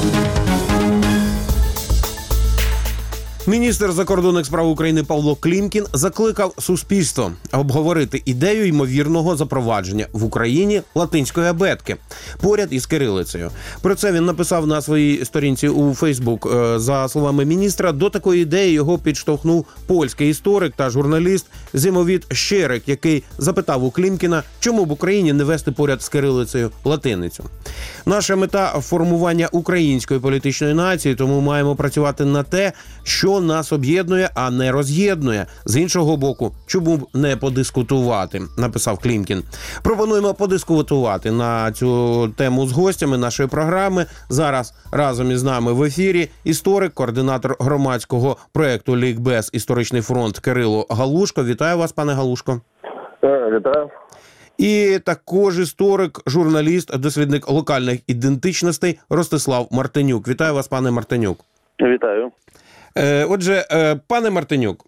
Міністр закордонних справ України Павло Клімкін закликав суспільство обговорити ідею ймовірного запровадження в Україні латинської абетки поряд із кирилицею. Про це він написав на своїй сторінці у Фейсбук. За словами міністра, до такої ідеї його підштовхнув польський історик та журналіст Зимовіт Щерик, який запитав у Клімкіна, чому в Україні не вести поряд з кирилицею латиницю. Наша мета – формування української політичної нації, тому маємо працювати на те, що нас об'єднує, а не роз'єднує. З іншого боку, чому б не подискутувати, написав Клімкін. Пропонуємо подискутувати на цю тему з гостями нашої програми. Зараз разом із нами в ефірі історик, координатор громадського проєкту «Лікбез. Історичний фронт» Кирило Галушко. Вітаю вас, пане Галушко. Вітаю. І також історик, журналіст, дослідник локальних ідентичностей Ростислав Мартинюк. Вітаю вас, пане Мартинюк. Вітаю. Отже, пане Мартинюк,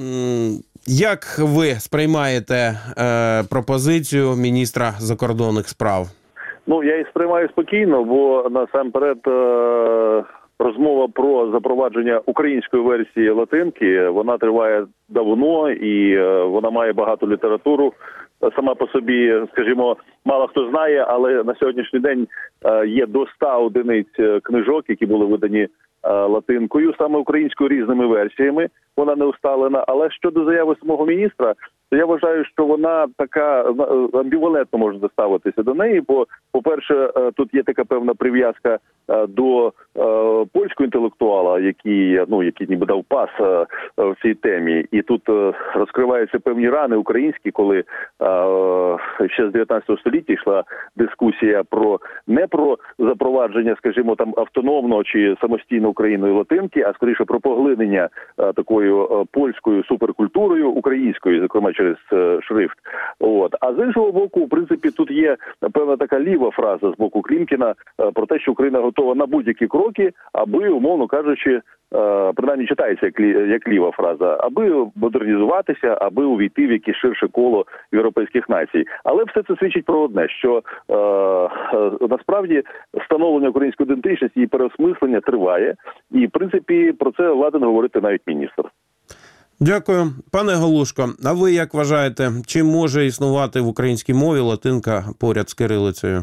як ви сприймаєте пропозицію міністра закордонних справ? Ну, я її сприймаю спокійно, бо насамперед розмова про запровадження української версії латинки, вона триває давно і вона має багато літературу. Сама по собі, скажімо, мало хто знає, але на сьогоднішній день є до ста одиниць книжок, які були видані латинкою, саме українською, різними версіями. Вона не усталена. Але щодо заяви самого міністра, то я вважаю, що вона така амбівалентно може ставитися до неї, бо, по-перше, тут є така певна прив'язка до польського інтелектуала, який, ну, який ніби дав пас в цій темі. І тут розкриваються певні рани українські, коли ще з дев'ятнадцятого століття йшла дискусія про не про запровадження, скажімо, там автономного чи самостійно Україною латинки, а скоріше про поглинення такою польською суперкультурою українською, зокрема через шрифт. От. А з іншого боку, в принципі, тут є певна така ліва фраза з боку Клімкіна про те, що Україна готова на будь-які кроки, аби, умовно кажучи, принаймні читається як, як ліва фраза, аби модернізуватися, аби увійти в якесь ширше коло європейських націй. Але все це свідчить про одне, що е, е, насправді встановлення української ідентичності і переосмислення триває, і, в принципі, про це ладен говорити навіть міністр. Дякую. Пане Галушко, а ви як вважаєте, чи може існувати в українській мові латинка поряд з кирилицею?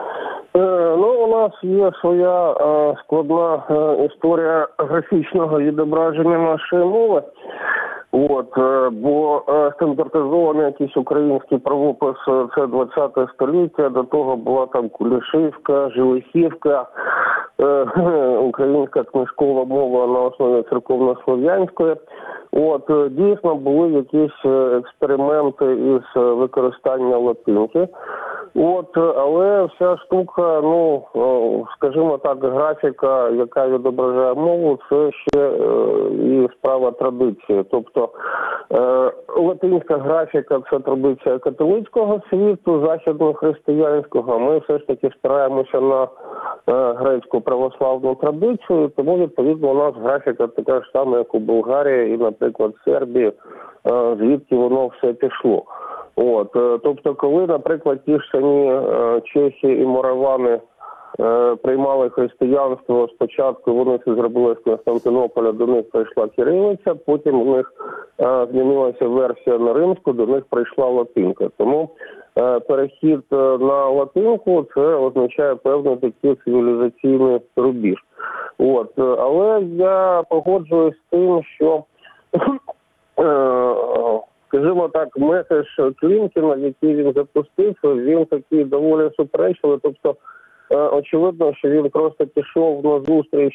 Ну, у нас є своя е, складна е, історія графічного відображення нашої мови. От, е, бо е, стандартизований якийсь український правопис – це двадцяте століття, до того була там Кулішівка, Желихівка, е, українська книжкова мова на основі церковнослов'янської. От, дійсно були якісь експерименти із використання латинки. От, але вся штука, ну, скажімо так, графіка, яка відображає мову, це ще і справа традиції. Тобто Е, латинська графіка – це традиція католицького світу, західно-християнського. Ми все ж таки стараємося на е, грецьку православну традицію, тому, відповідно, у нас графіка така ж сама, як у Болгарії і, наприклад, Сербії, е, звідки воно все пішло. От, е, тобто, коли, наприклад, ті ж самі е, чехи і моравани е, приймали християнство, спочатку вони це зробили з Константинополя, до них прийшла кирилиця, потім у них е, змінилася версія на римську, до них прийшла латинка. Тому е, перехід на латинку – це означає певний такий цивілізаційний рубіж. От, е, але я погоджуюсь з тим, що е, скажімо так, меседж Клімкіна, який він запустив, він такий доволі суперечливий. Тобто, е, очевидно, що він просто пішов на зустріч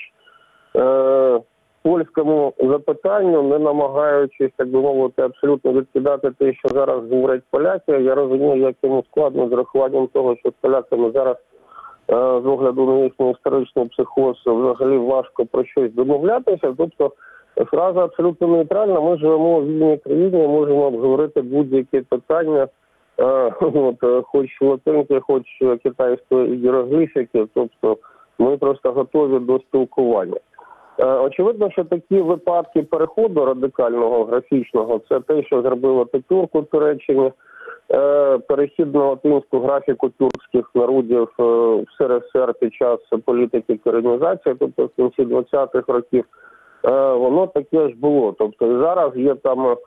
е, польському запитанню, не намагаючись, так би мовити, абсолютно відкидати те, що зараз говорять поляки. Я розумію, як йому складно з рахуванням того, що з поляками зараз е, з огляду на їхній історичний психоз взагалі важко про щось домовлятися. Тобто, фраза абсолютно нейтральна. Ми живемо в вільній країні, можемо обговорити будь-які питання, е, от, хоч латинки, хоч китайської іерогліфіки. Тобто ми просто готові до спілкування. Е, очевидно, що такі випадки переходу радикального, графічного, це те, що зробило Ататюрк у Туреччині, е, перехід на латинську графіку тюркських народів е, в СРСР під час політики коренізації, тобто в кінці двадцятих років. Воно таке ж було. Тобто і зараз є там е,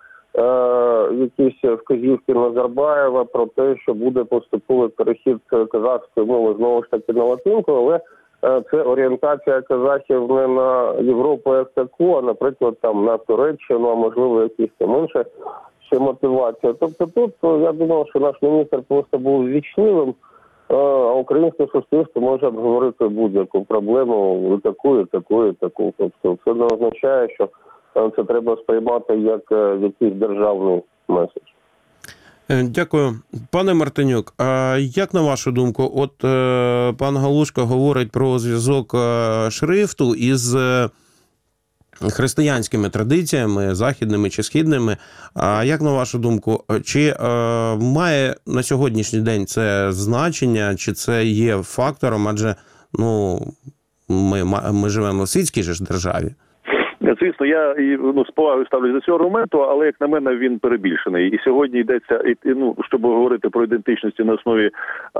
якісь вказівки Назарбаєва про те, що буде поступовий перехід казахської мови знову ж таки на латинку, але е, це орієнтація казахів не на Європу як таку, а, наприклад, там на Туреччину, а можливо якісь там інші ще мотивація. Тобто тут, я думав, що наш міністр просто був вічливим, а українське суспільство може обговорити будь-яку проблему таку, і таку, і таку. Тобто це не означає, що це треба сприймати як якийсь державний меседж. Дякую. Пане Мартинюк, а як на вашу думку, от е, пан Галушко говорить про зв'язок е, шрифту із е, християнськими традиціями, західними чи східними. А як на вашу думку, чи е, має на сьогоднішній день це значення, чи це є фактором, адже ну, ми, ми живемо в світській же ж державі? Звісно, я ну, з повагою ставлюсь до цього аргументу, але, як на мене, він перебільшений. І сьогодні йдеться, і, ну, щоб говорити про ідентичності на основі а,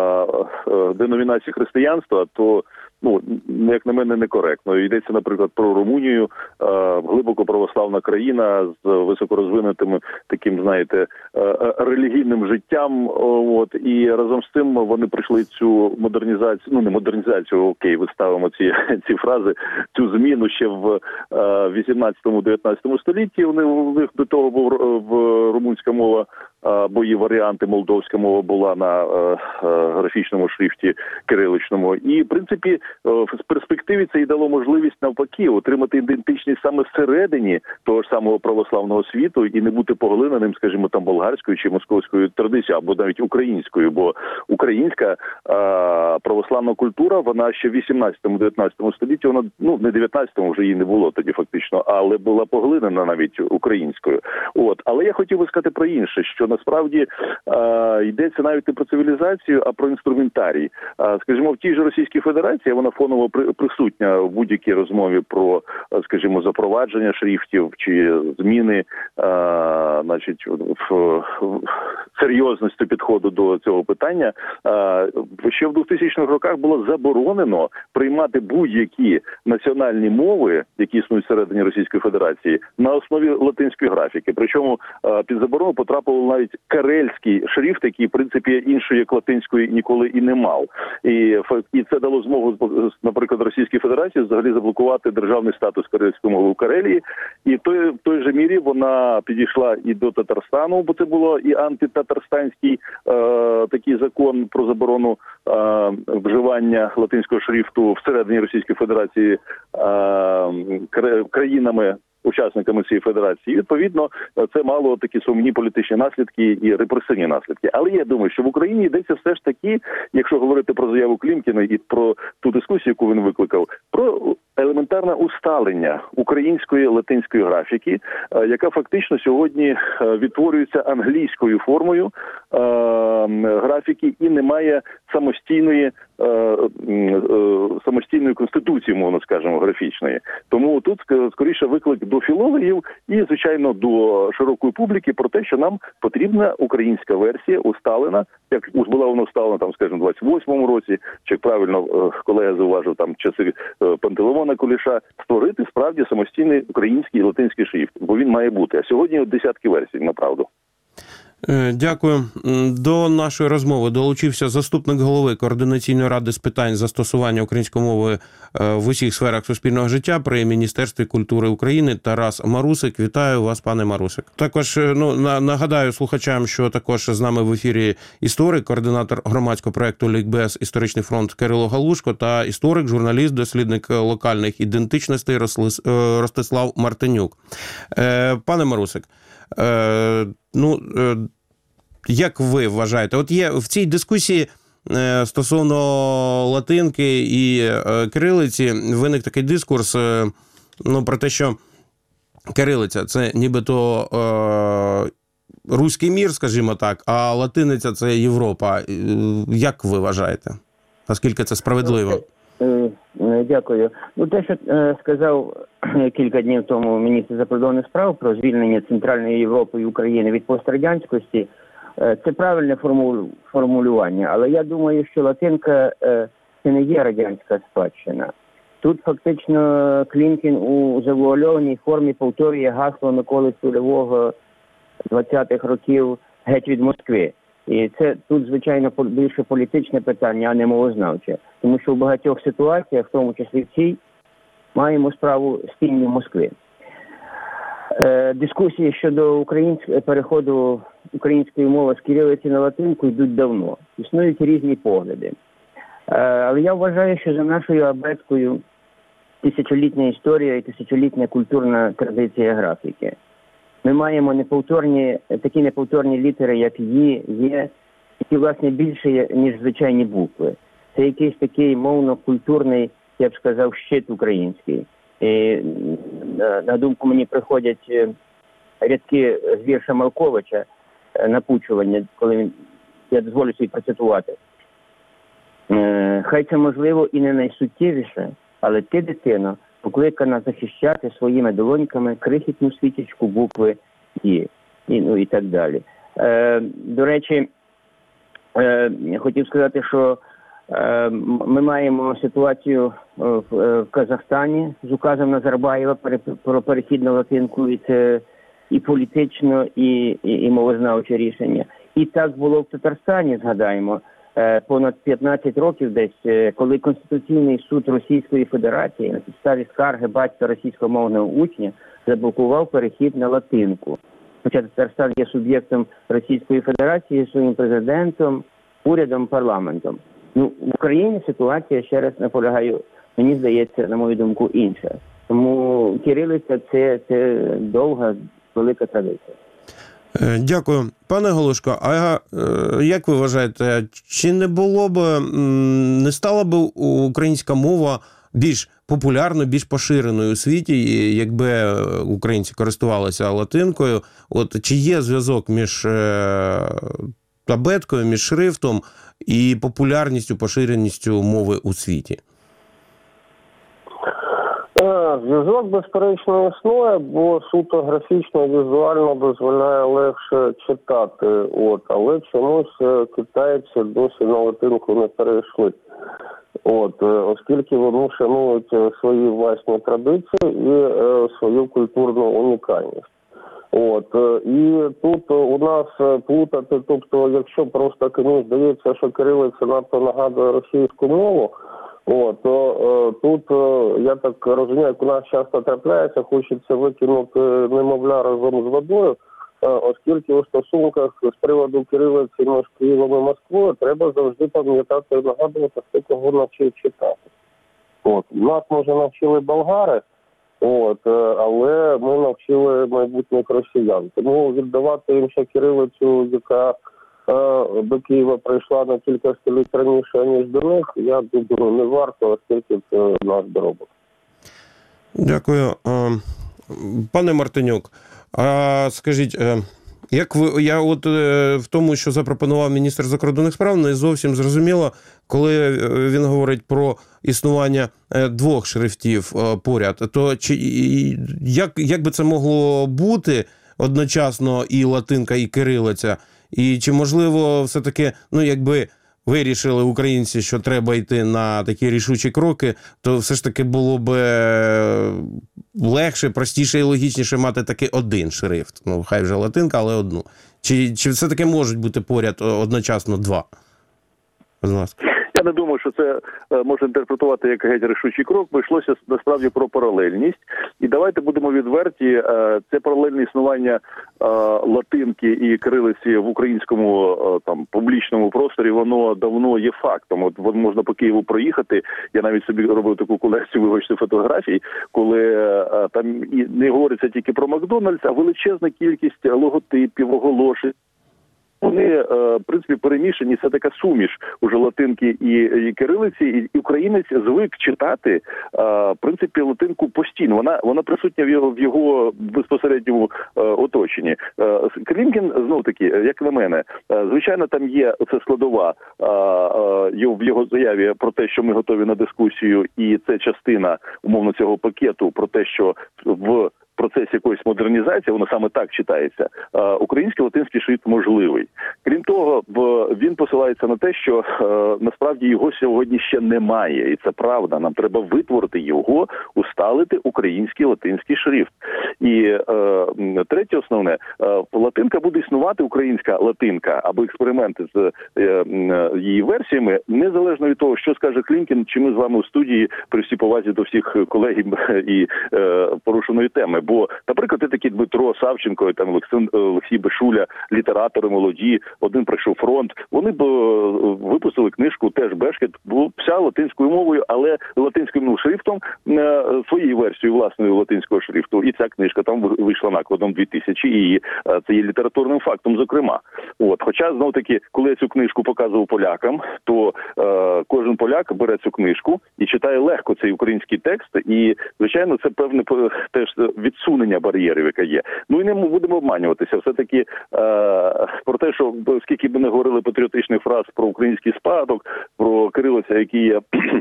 а, деномінації християнства, то, ну, як на мене, некоректно. Йдеться, наприклад, про Румунію, а, глибоко православна країна з високорозвинутим таким, знаєте, релігійним життям. От, і разом з тим вони прийшли цю модернізацію, ну, не модернізацію, окей, виставимо ці, ці фрази, цю зміну ще в вісімнадцятому-дев'ятнадцятому столітті. Вони, у них до того був в румунська мова, бо її варіанти, молдовська мова була на графічному шрифті кириличному. І, в принципі, в перспективі це і дало можливість навпаки отримати ідентичність саме всередині того ж самого православного світу і не бути поглиненим, скажімо, там болгарською чи московською традицією, або навіть українською, бо українська а, православна культура, вона ще в вісімнадцятому-дев'ятнадцятому столітті, вона, ну, не дев'ятнадцятому вже її не було тоді фактично, але була поглинена навіть українською. От, але я хотів би сказати про інше, що насправді а, йдеться навіть не про цивілізацію, а про інструментарій. А, скажімо, в тій же Російській Федерації вона фоново присутня в будь-якій розмові про, скажімо, запровадження шрифтів чи зміни, а, значить, в, в серйозності підходу до цього питання. А, ще в двохтисячних роках було заборонено приймати будь-які національні мови, які існують всередині Російської Федерації, на основі латинської графіки. Причому а, під заборону потрапив навіть карельський шрифт, який, в принципі, іншої, як латинської, ніколи і не мав. І, і це дало змогу, наприклад, Російській Федерації взагалі заблокувати державний статус карельської мови у Карелії. І в той, в той же мірі вона підійшла і до Татарстану, бо це було і антитатарстанський е, такий закон про заборону е, вживання латинського шрифту всередині Російської Федерації е, країнами, учасниками цієї федерації. І, відповідно, це мало такі сумні політичні наслідки і репресивні наслідки. Але я думаю, що в Україні йдеться все ж таки, якщо говорити про заяву Клімкіна і про ту дискусію, яку він викликав, про елементарне усталення української латинської графіки, яка фактично сьогодні відтворюється англійською формою графіки і не має самостійної самостійної конституції, мовно скажемо, графічної. Тому тут скоріше виклик до філологів і, звичайно, до широкої публіки про те, що нам потрібна українська версія усталена, як була вона усталена, там, скажімо, в двадцять восьмому році, чи, як правильно колега зауважив, там, часи Пантелеймона Куліша, створити справді самостійний український і латинський шрифт, бо він має бути. А сьогодні десятки версій, направду. Дякую. До нашої розмови долучився заступник голови Координаційної ради з питань застосування української мови в усіх сферах суспільного життя при Міністерстві культури України Тарас Марусик. Вітаю вас, пане Марусик. Також ну, нагадаю слухачам, що також з нами в ефірі історик, координатор громадського проєкту «Лікбез. Історичний фронт» Кирило Галушко та історик, журналіст, дослідник локальних ідентичностей Ростислав Мартинюк. Пане Марусик, ну, як ви вважаєте, от є в цій дискусії стосовно латинки і кирилиці виник такий дискурс, ну, про те, що кирилиця – це нібито е, руський мір, скажімо так, а латиниця – це Європа. Як ви вважаєте? Наскільки це справедливо? Дякую. Ну, те, що е, сказав кілька днів тому міністр закордонних справ про звільнення Центральної Європи і України від пострадянськості, е, це правильне форму, формулювання. Але я думаю, що латинка е, це не є радянська спадщина. Тут фактично Клімкін у завуальованій формі повторює гасло Миколи Цульового двадцятих років «Геть від Москви». І це тут, звичайно, більше політичне питання, а не мовознавче. Тому що в багатьох ситуаціях, в тому числі в цій, маємо справу з тінню Москви. Е, дискусії щодо українськ... переходу української мови з кирилиці на латинку йдуть давно. Існують різні погляди. Е, але я вважаю, що за нашою абеткою тисячолітня історія і тисячолітня культурна традиція графіки. Ми маємо неповторні, такі неповторні літери, як «Ї», «Є», які, власне, більше, ніж звичайні букви. Це якийсь такий мовно-культурний, я б сказав, щит український. І, на думку мені приходять рядки з вірша Малковича «Напучування», коли він, я дозволю собі процитувати. «Хай це, можливо, і не найсуттєвіше, але ти, дитино, покликана захищати своїми долоньками крихітну світічку букви «І», і, ну, і так далі. Е, до речі, е, хотів сказати, що е, ми маємо ситуацію в, в Казахстані з указом Назарбаєва про перехід на латинку, і це і політично, і, і, і мовознавче рішення. І так було в Татарстані, згадаємо, понад п'ятнадцять років десь, коли Конституційний суд Російської Федерації на підставі скарги батька російськомовного учня заблокував перехід на латинку. Хоча Татарстан є суб'єктом Російської Федерації, своїм президентом, урядом, парламентом. Ну, в Україні ситуація, ще раз наполягаю, мені здається, на мою думку, інша. Тому кирилиця – це, це довга, велика традиція. Дякую. Пане Галушко, а як ви вважаєте, чи не було б, не стала б українська мова більш популярною, більш поширеною у світі, якби українці користувалися латинкою? От чи є зв'язок між абеткою, між шрифтом і популярністю, поширеністю мови у світі? Зв'язок, безперечно, існує, бо суто графічно, візуально дозволяє легше читати. От, але чомусь китайці досі на латинку не перейшли. От, оскільки вони шанують свої власні традиції і е, свою культурну унікальність. От, і тут у нас плутати, тобто, якщо просто комусь здається, що кирилиця надто нагадує російську мову, О, то е, тут, е, я так розумію, як у нас часто трапляється, хочеться викинути немовля разом з водою, е, оскільки у стосунках з приводу кирилиці між Києвом і Москвою треба завжди пам'ятати і нагадувати, хто кого навчив читати. От. Нас, може, навчили болгари, от, е, але ми навчили майбутніх росіян. Тому віддавати їм ще кирилицю, яка до Києва прийшла на кілька століть раніше, ніж до них, я думаю, не варто, оскільки це наш доробок. Дякую. Пане Мартинюк, а скажіть, як ви, я от в тому, що запропонував міністр закордонних справ, не зовсім зрозуміло, коли він говорить про існування двох шрифтів поряд, то чи, як, як би це могло бути одночасно і латинка, і кирилиця? І чи можливо все-таки, ну якби вирішили українці, що треба йти на такі рішучі кроки, то все ж таки було б легше, простіше і логічніше мати таки один шрифт. Ну, хай вже латинка, але одну. Чи, чи все-таки можуть бути поряд одночасно два? Будь ласка. Я не думаю, що це е, можна інтерпретувати як геть рішучий крок, бо йшлося насправді про паралельність. І давайте будемо відверті, е, це паралельне існування е, латинки і кирилиці в українському е, там публічному просторі, воно давно є фактом. От, от можна по Києву проїхати, я навіть собі робив таку колекцію, вибачте, фотографій, коли е, там і не говориться тільки про Макдональдс, а величезна кількість логотипів, оголошень. Вони, в принципі, перемішані, це така суміш уже латинки і, і кирилиці, і, і українець звик читати, в принципі, латинку постійно. Вона, вона присутня в його, в його безпосередньому оточенні. Клімкін, знов-таки, як на мене, звичайно, там є це складова в його заяві про те, що ми готові на дискусію, і це частина, умовно, цього пакету про те, що в процесі якоїсь модернізації, воно саме так читається, український латинський шрифт можливий. Крім того, він посилається на те, що насправді його сьогодні ще немає, і це правда. Нам треба витворити його, усталити український латинський шрифт. І третє основне, латинка буде існувати, українська латинка, або експерименти з її версіями, незалежно від того, що скаже Клімкін, чи ми з вами у студії, при всій повазі до всіх колег і порушеної теми. Бо, наприклад, ти такі Дмитро Савченко, там Олексій Бешуля, літератори молоді, один пройшов фронт, вони б випустили книжку теж Бешкет, вся латинською мовою, але латинським шрифтом, своєю версією власної латинського шрифту. І ця книжка там вийшла накладом дві тисячі, і це є літературним фактом, зокрема. От. Хоча, знов-таки, коли я цю книжку показував полякам, то е, кожен поляк бере цю книжку і читає легко цей український текст, і, звичайно, це певне теж відсунення бар'єрів, яке є. Ну і не будемо обманюватися. Все-таки е, про те, що скільки б не говорили патріотичних фраз про український спадок, про кирилиця, які є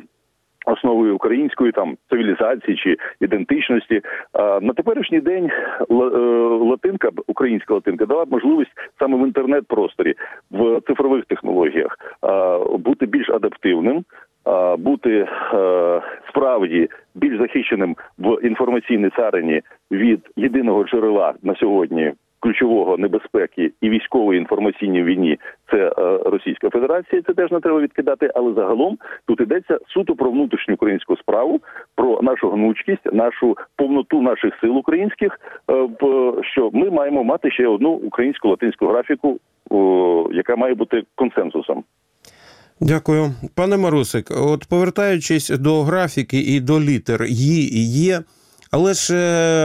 основою української там цивілізації чи ідентичності, а, на теперішній день латинка, українська латинка, дала можливість саме в інтернет-просторі, в цифрових технологіях а, бути більш адаптивним, а, бути а, справді більш захищеним в інформаційній царині від єдиного джерела на сьогодні ключового небезпеки і військової інформаційній війні – це е, Російська Федерація, це теж не треба відкидати, але загалом тут йдеться суто про внутрішню українську справу, про нашу гнучкість, нашу повноту наших сил українських, е, що ми маємо мати ще одну українську латинську графіку, о, яка має бути консенсусом. Дякую. Пане Марусик, от повертаючись до графіки і до літер «ї» і «є», але ж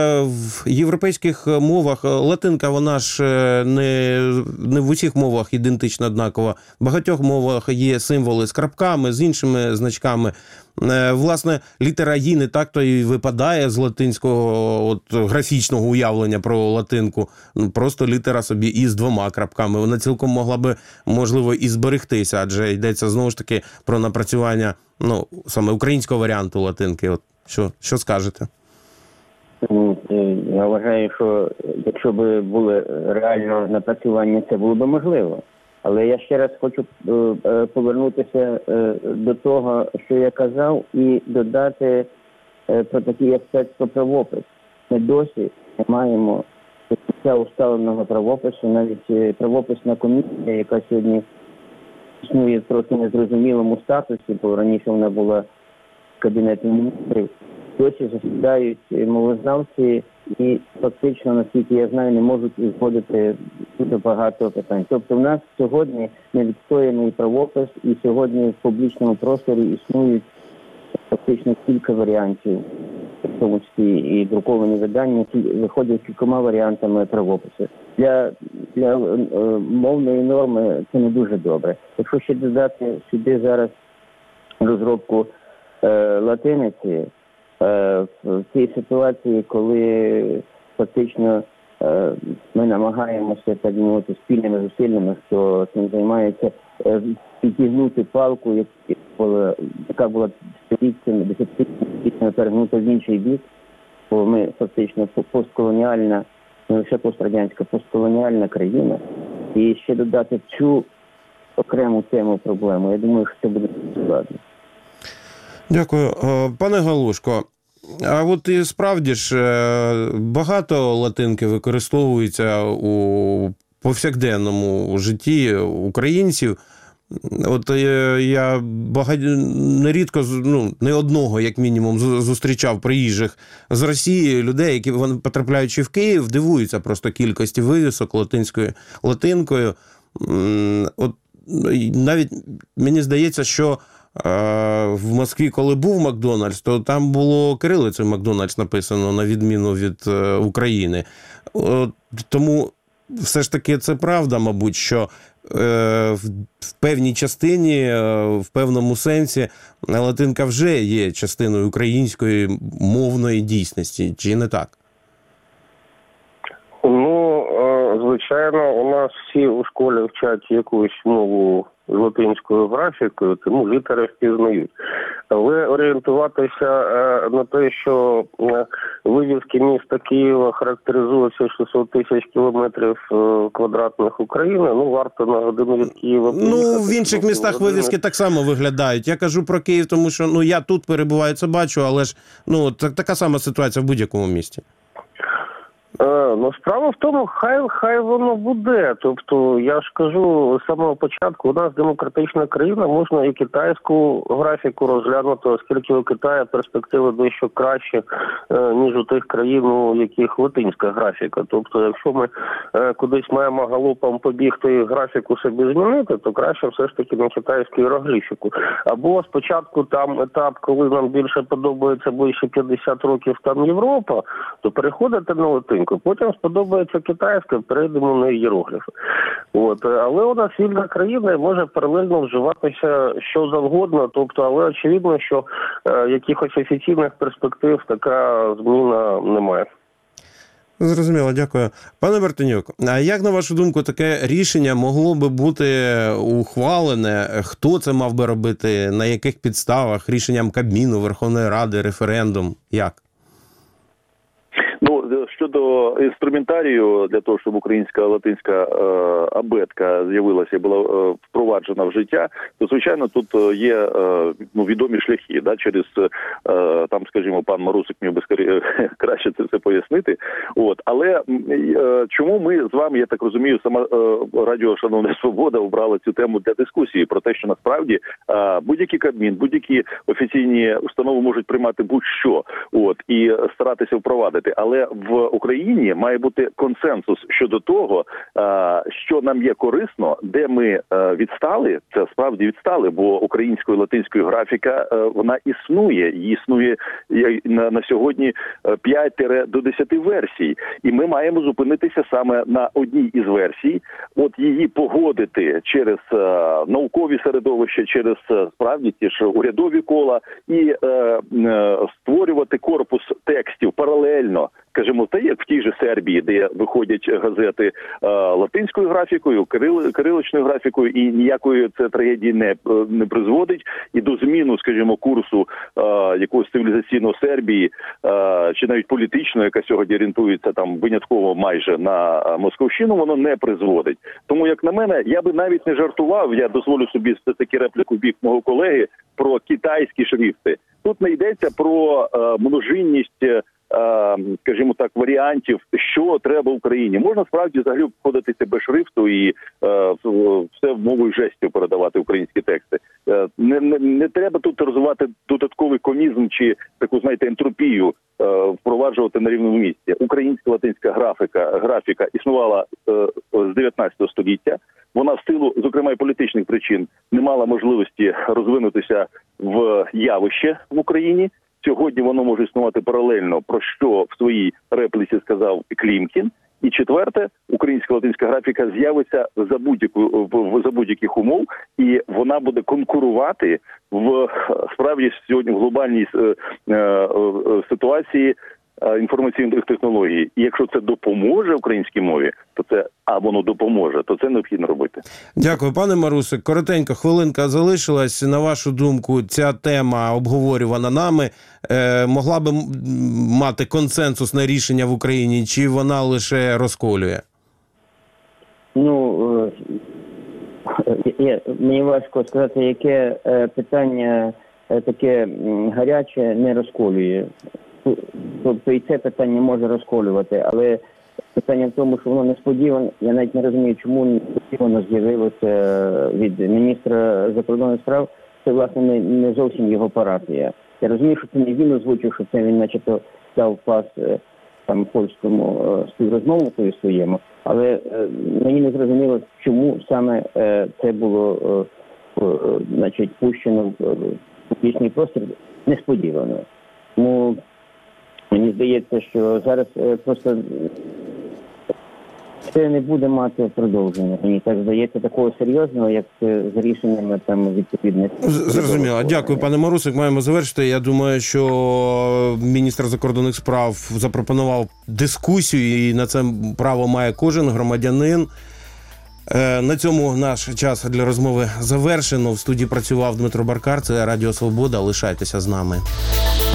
в європейських мовах латинка, вона ж не, не в усіх мовах ідентично однакова. В багатьох мовах є символи з крапками, з іншими значками. Власне, літера «ї» не так-то і випадає з латинського от, графічного уявлення про латинку. Просто літера собі і з двома крапками. Вона цілком могла би, можливо, і зберегтися, адже йдеться, знову ж таки, про напрацювання, ну, саме українського варіанту латинки. От, що, що скажете? Я вважаю, що якщо б було реально напрацювання, це було б можливо. Але я ще раз хочу повернутися до того, що я казав, і додати про такий аспект про правопис. Ми досі не маємо усталеного правопису, навіть правописна комісія, яка сьогодні існує в трохи незрозумілому статусі, бо раніше вона була Кабінетом міністрів. Досі засідають мовознавці і фактично, наскільки я знаю, не можуть узгодити дуже багато питань. Тобто в нас сьогодні невідстояний правопис, і сьогодні в публічному просторі існують фактично кілька варіантів, в тому числі і друковані видання, які виходять кількома варіантами правопису. Для, для е, мовної норми це не дуже добре. Якщо ще додати сюди зараз розробку е, латиниці, е, в цій ситуації, коли фактично е, ми намагаємося так мовити спільними зусиллями, хто цим займається, е, підтягнути палку, як- була- яка була століттями, десятиліттями перегнута в інший бік, бо ми фактично по- постколоніальна, не лише пострадянська, постколоніальна країна, і ще додати цю окрему тему проблему. Я думаю, що це буде складно. Дякую. Е, Пане Галушко, а от і справді ж е, багато латинки використовується у повсякденному житті українців. От е, я багать... нерідко, з- ну, не одного, як мінімум, з- зустрічав приїжджих з Росії людей, які, вони, потрапляючи в Київ, дивуються просто кількості вивісок латинською, латинкою. М, От і навіть мені здається, що е, в Москві, коли був Макдональдс, то там було кирилицею Макдональдс написано, на відміну від е, України. От, тому все ж таки це правда, мабуть, що е, в, в певній частині, е, в певному сенсі латинка вже є частиною української мовної дійсності, чи не так? Ну, е, звичайно, у нас всі у школі вчать якусь мову з латинською графікою, тому літери впізнають. Але орієнтуватися е, на те, що е, вивіски міста Києва характеризуються шістсот тисяч кілометрів е, квадратних України, ну, варто на годину від Києва. Ну, поїхати, в інших ну, містах години. вивіски так само виглядають. Я кажу про Київ, тому що ну, я тут перебуваю, це бачу, але ж ну, так, така сама ситуація в будь-якому місті. Е, ну, справа в тому, хай, хай воно буде. Тобто, я ж кажу, з самого початку, у нас демократична країна, можна і китайську графіку розглянути, оскільки у Китаю перспективи дещо краще, е, ніж у тих країн, у яких латинська графіка. Тобто, якщо ми е, кудись маємо галопом побігти і графіку собі змінити, то краще все ж таки на китайську іерогліфіку. Або спочатку там етап, коли нам більше подобається ближче п'ятдесят років там Європа, то переходите на латинку. Потім сподобається китайська, перейдемо на ієрогліфи. От. Але у нас вільна країна і може паралельно вживатися що завгодно. Тобто, але очевидно, що е, якихось офіційних перспектив така зміна немає. Зрозуміло, дякую. Пане Мартинюк, а як, на вашу думку, таке рішення могло би бути ухвалене? Хто це мав би робити? На яких підставах? Рішенням Кабміну, Верховної Ради, референдум? Як? Ну, щодо інструментарію для того, щоб українська латинська е, абетка з'явилася і була е, впроваджена в життя, то, звичайно, тут є е, ну, відомі шляхи, да, через, е, там, скажімо, пан Марусик міг би скорі, краще це все пояснити. От. Але е, чому ми з вами, я так розумію, сама е, Радіо Шановна Свобода обрала цю тему для дискусії про те, що насправді е, будь-який Кабмін, будь-які офіційні установи можуть приймати будь-що, от, і старатися впровадити. Але в Україні має бути консенсус щодо того, що нам є корисно, де ми відстали, це справді відстали, бо українською і латинською графіка, вона існує, і існує на сьогодні п'ять до десяти версій. І ми маємо зупинитися саме на одній із версій, от її погодити через наукові середовища, через справді ті ж урядові кола і створювати корпус текстів паралельно, скажімо, та як в тій же Сербії, де виходять газети е, латинською графікою, кирил, кириличною графікою, і ніякої це трагедії не, не призводить, і до зміну, скажімо, курсу е, якогось цивілізаційного Сербії, е, чи навіть політичного, яка сьогодні орієнтується там винятково майже на Московщину, воно не призводить. Тому, як на мене, я би навіть не жартував, я дозволю собі все-таки репліку в бік мого колеги, про китайські шрифти. Тут не йдеться про е, множинність, е, скажімо так, варіантів, що треба Україні. Можна справді взагалі обходитися без шрифту і е, все мовою жестів передавати українські тексти. Е, не, не, не треба тут розвивати додатковий комізм чи таку, знаєте, ентропію е, впроваджувати на рівному місці. Українська латинська графіка, графіка існувала е, з дев'ятнадцятого століття. Вона в силу, зокрема, і політичних причин не мала можливості розвинутися в явище в Україні. Сьогодні воно може існувати паралельно, про що в своїй репліці сказав Клімкін. І четверте, українська латинська графіка з'явиться за будь-яку за будь-яких умов, і вона буде конкурувати в справді сьогодні в глобальній е, е, ситуації інформаційних технологій. І якщо це допоможе українській мові, то це, а воно допоможе, то це необхідно робити. Дякую, пане Марусик. Коротенько, хвилинка залишилась. На вашу думку, ця тема, обговорювана нами, е, могла би мати консенсусне рішення в Україні, чи вона лише розколює? Ну, е, е, мені важко сказати, яке е, питання е, таке гаряче не розколює. Тобто і це питання може розколювати, але питання в тому, що воно несподівано, я навіть не розумію, чому несподівано з'явилося від міністра закордонних справ, це, власне, не, не зовсім його парафія. Я розумію, що це не він озвучив, що це він начебто дав пас там польському співрозмовникові своєму, але мені не зрозуміло, чому саме це було значить, пущено в публічний простір несподівано. Тому мені здається, що зараз просто це не буде мати продовження. Мені так здається, такого серйозного, як з рішеннями там відповідних. Зрозуміло. Дякую, пане Марусик. Маємо завершити. Я думаю, що міністр закордонних справ запропонував дискусію, і на це право має кожен громадянин. На цьому наш час для розмови завершено. В студії працював Дмитро Баркар. Це Радіо Свобода. Лишайтеся з нами.